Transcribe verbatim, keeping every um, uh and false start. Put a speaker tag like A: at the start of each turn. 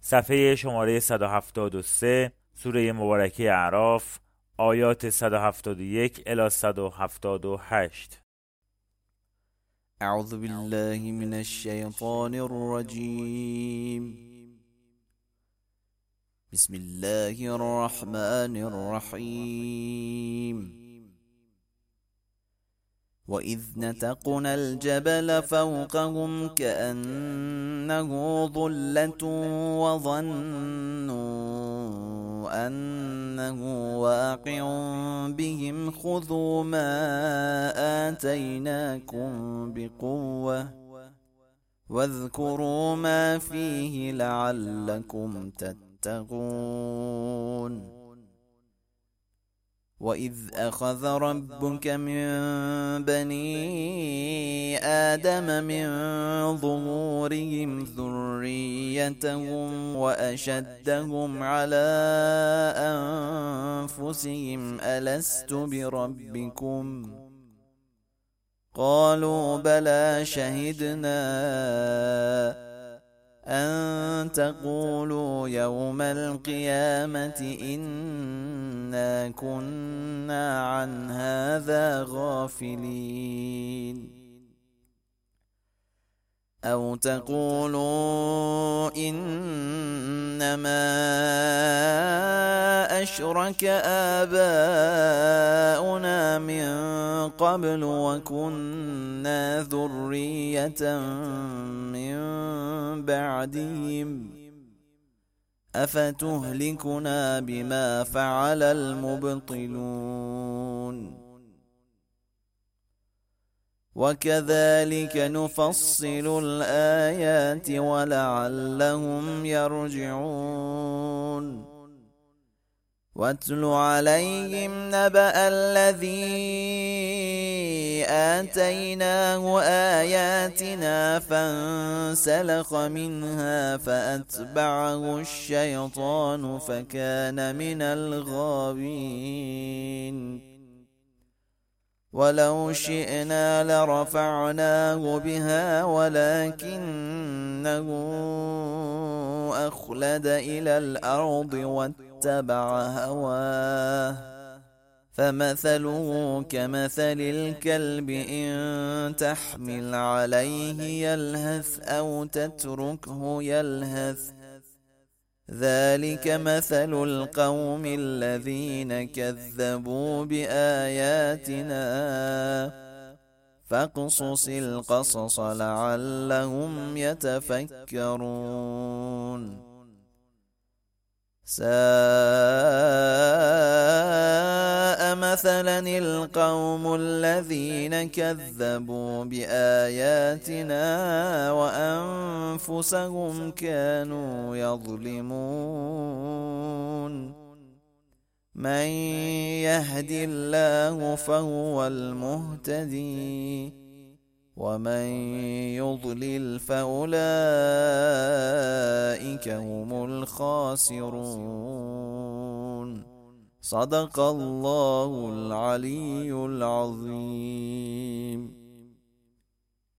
A: صفحه شماره صد و هفتاد و سه، سوره مبارکه اعراف، آیات صد و هفتاد و یک الی صد و هفتاد و هشت.
B: اعوذ بالله من الشیطان الرجیم. بسم الله الرحمن الرحیم. وَإِذْ نَتَقْنَا الْجَبَلَ فَوْقَهُمْ كَأَنَّهُ ظُلَّةٌ وَظَنُّوا أَنَّهُ وَاقِعٌ بِهِمْ خُذُوا مَا آتَيْنَاكُمْ بِقُوَّةٍ وَاذْكُرُوا مَا فِيهِ لَعَلَّكُمْ تَتَّقُونَ. وَإِذْ أَخَذَ رَبُّكَ مِنْ بَنِي آدَمَ مِنْ ظُهُورِهِمْ ذُرِّيَّتَهُمْ وَأَشَهَدَهُمْ عَلَى أَنْفُسِهِمْ أَلَسْتُ بِرَبِّكُمْ ۖ قَالُوا بَلَى شَهِدْنَا أَن تَقُولُوا يَوْمَ الْقِيَامَةِ إِنَّا كُنَّا عَنْ هَذَا غَافِلِينَ. أَوْ تَقُولُوا إِنَّمَا أَشْرَكَ آبَاؤُنَا مِنْ قَبْلُ وَكُنَّا ذُرِّيَّةً مِنْ بَعْدِهِمْ أَفَتُهْلِكُنَا بِمَا فَعَلَ الْمُبْطِلُونَ. وَكَذَلِكَ نُفَصِّلُ الْآيَاتِ وَلَعَلَّهُمْ يَرْجِعُونَ. وَاتْلُ عَلَيْهِمْ نَبَأَ الَّذِي آتَيْنَاهُ آيَاتِنَا فَانسَلَخَ مِنْهَا فَأَتْبَعَهُ الشَّيْطَانُ فَكَانَ مِنَ الْغَاوِينَ. وَلَوْ شِئْنَا لَرَفَعْنَاهُ بِهَا وَلَكِنَّهُ أَخْلَدَ إِلَى الْأَرْضِ وَاتَّبَعَ هَوَاهُ فَمَثَلُهُ كَمَثَلِ الْكَلْبِ إِن تَحْمِلْ عَلَيْهِ يَلْهَثْ أَوْ تَتْرُكْهُ يَلْهَث ۚ ذَلِكَ مَثَلُ الْقَوْمِ الَّذِينَ كَذَّبُوا بِآيَاتِنَا ۚ فَاقْصُصِ الْقَصَصَ لَعَلَّهُمْ يَتَفَكَّرُونَ. سَاءَ مَثَلًا الْقَوْمُ الَّذِينَ كَذَّبُوا بِآيَاتِنَا وَأَنفُسَهُمْ كَانُوا يَظْلِمُونَ. مَنْ يَهْدِ اللَّهُ فَهُوَ الْمُهْتَدِي، وَمَنْ يُضْلِلْ فَأُولَئِكَ هُمُ الْخَاسِرُونَ. صدق الله العلي العظيم.